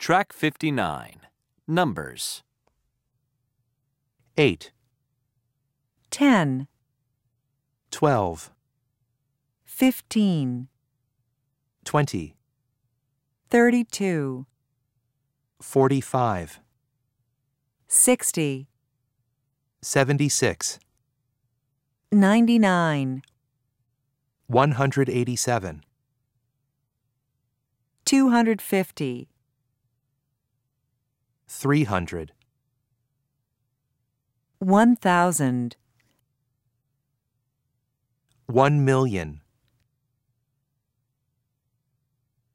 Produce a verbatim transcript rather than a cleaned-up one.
Track fifty-nine. Numbers. eight, ten, twelve, fifteen, twenty, thirty-two, forty-five, sixty, seventy-six, ninety-nine, one hundred eighty-seven, two hundred fifty, three hundred, one thousand, one million.